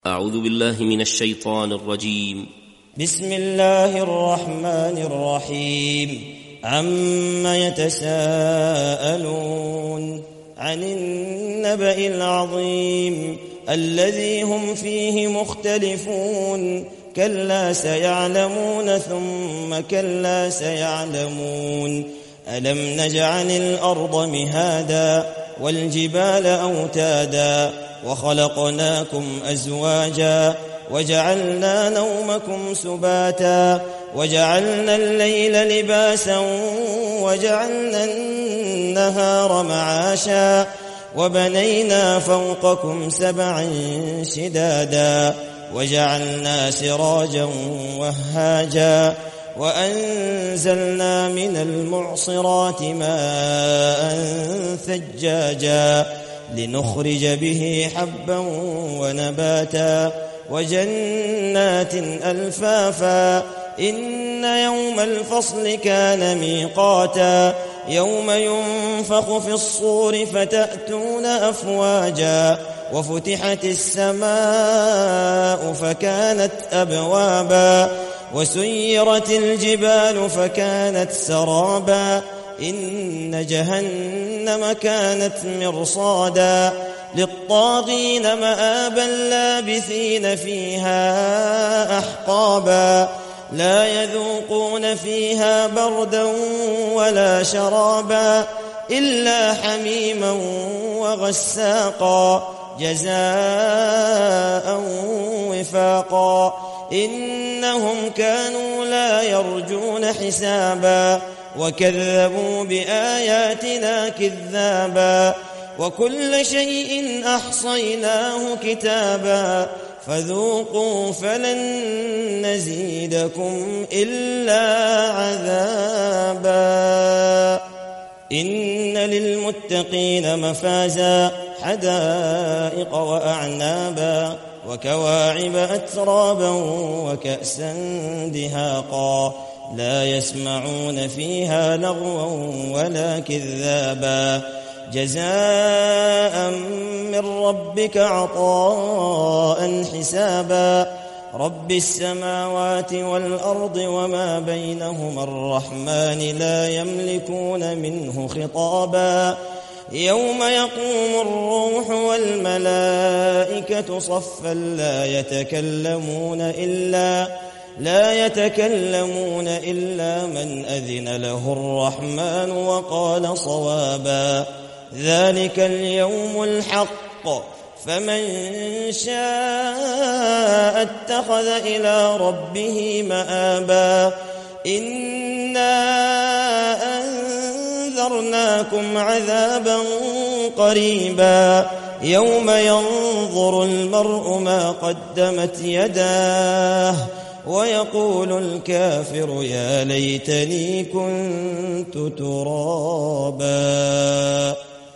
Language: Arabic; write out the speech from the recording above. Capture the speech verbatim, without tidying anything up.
أعوذ بالله من الشيطان الرجيم. بسم الله الرحمن الرحيم. عما يتساءلون عن النبأ العظيم الذي هم فيه مختلفون كلا سيعلمون ثم كلا سيعلمون ألم نجعل الأرض مهادا والجبال أوتادا وخلقناكم أزواجا وجعلنا نومكم سباتا وجعلنا الليل لباسا وجعلنا النهار معاشا وبنينا فوقكم سبعا شدادا وجعلنا سراجا وهاجا وأنزلنا من المعصرات ماء ثجاجا لنخرج به حبا ونباتا وجنات ألفافا إن يوم الفصل كان ميقاتا يوم ينفخ في الصور فتأتون أفواجا وفتحت السماء فكانت أبوابا وسيرت الجبال فكانت سرابا إن جهنم كانت مرصادا للطاغين مآبا لابثين فيها أحقابا لا يذوقون فيها بردا ولا شرابا إلا حميما وغساقا جزاء وفاقا إنهم كانوا لا يرجون حسابا وكذبوا بآياتنا كذابا وكل شيء أحصيناه كتابا فذوقوا فلن نزيدكم إلا عذابا إن للمتقين مفازا حدائق وأعنابا وكواعب أترابا وكأسا دهاقا لا يسمعون فيها لغوا ولا كذابا جزاء من ربك عطاء حسابا رب السماوات والأرض وما بينهما الرحمن لا يملكون منه خطابا يوم يقوم الروح والملائكة صفا لا يتكلمون إلا لا يتكلمون إلا من أذن له الرحمن وقال صوابا ذلك اليوم الحق فمن شاء اتخذ إلى ربه مآبا إنا أنذرناكم عذابا قريبا يوم ينظر المرء ما قدمت يداه ويقول الكافر يا ليتني كنت ترابا.